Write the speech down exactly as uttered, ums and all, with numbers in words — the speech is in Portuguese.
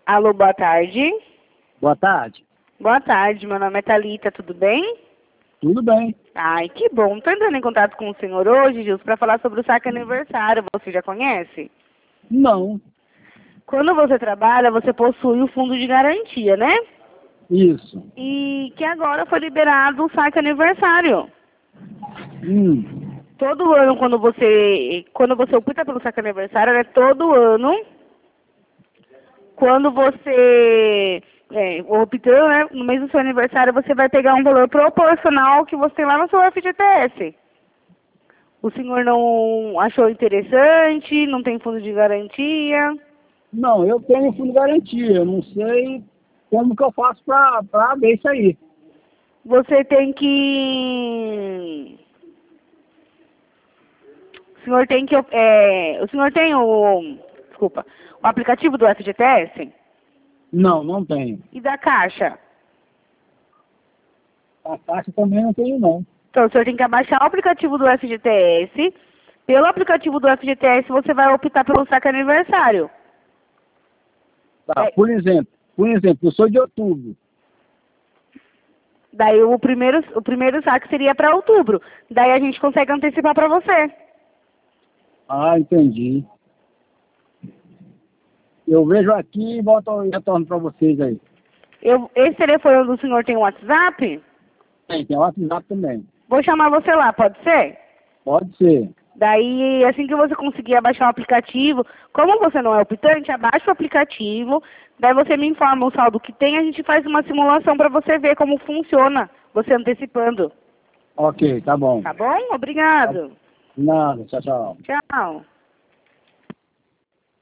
Alô, boa tarde. Boa tarde. Boa tarde, meu nome é Thalita, tudo bem? Tudo bem. Ai, que bom. Estou entrando em contato com o senhor hoje, Gilson, para falar sobre o saque aniversário. Você já conhece? Não. Quando você trabalha, você possui o fundo de garantia, né? Isso. E que agora foi liberado o saque aniversário. Hum. Todo ano, quando você, quando você opta pelo saque aniversário, é todo ano. Quando você é, optando, né, no mês do seu aniversário, você vai pegar um valor proporcional ao que você tem lá no seu F G T S. O senhor não achou interessante? Não tem fundo de garantia? Não, eu tenho fundo de garantia. Eu não sei como que eu faço pra, pra ver isso aí. Você tem que... O senhor tem que... É, o senhor tem o... Desculpa. O aplicativo do F G T S? Não, não tenho. E da Caixa? A taxa também não tenho, não. Então, o senhor tem que abaixar o aplicativo do F G T S. Pelo aplicativo do F G T S, você vai optar pelo saque aniversário. Tá, É. por exemplo, por exemplo, eu sou de outubro. Daí o primeiro, o primeiro saque seria para outubro. Daí a gente consegue antecipar para você. Ah, entendi. Eu vejo aqui e volto e retorno para vocês aí. Eu, esse telefone do senhor tem um WhatsApp? Tem, tem WhatsApp também. Vou chamar você lá, pode ser? Pode ser. Daí, assim que você conseguir abaixar o aplicativo, como você não é optante, abaixa o aplicativo, daí você me informa o saldo que tem, a gente faz uma simulação para você ver como funciona, você antecipando. Ok, tá bom. Tá bom? Obrigado. Nada, tchau, tchau. Tchau.